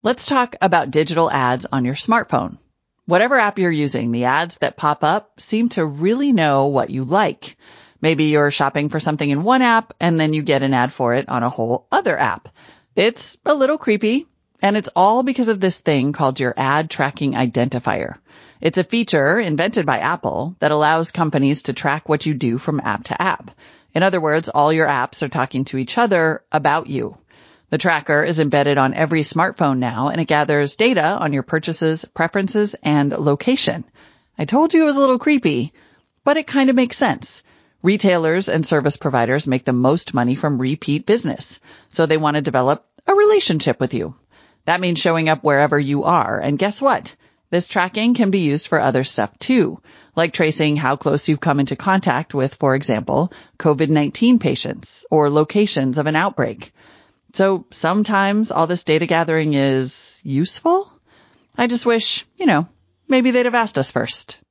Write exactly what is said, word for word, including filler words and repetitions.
Let's talk about digital ads on your smartphone. Whatever app you're using, the ads that pop up seem to really know what you like. Maybe you're shopping for something in one app and then you get an ad for it on a whole other app. It's a little creepy, and it's all because of this thing called your ad tracking identifier. It's a feature invented by Apple that allows companies to track what you do from app to app. In other words, all your apps are talking to each other about you. The tracker is embedded on every smartphone now, and it gathers data on your purchases, preferences, and location. I told you it was a little creepy, but it kind of makes sense. Retailers and service providers make the most money from repeat business, so they want to develop a relationship with you. That means showing up wherever you are, and guess what? This tracking can be used for other stuff too, like tracing how close you've come into contact with, for example, COVID nineteen patients or locations of an outbreak. So sometimes all this data gathering is useful. I just wish, you know, maybe they'd have asked us first.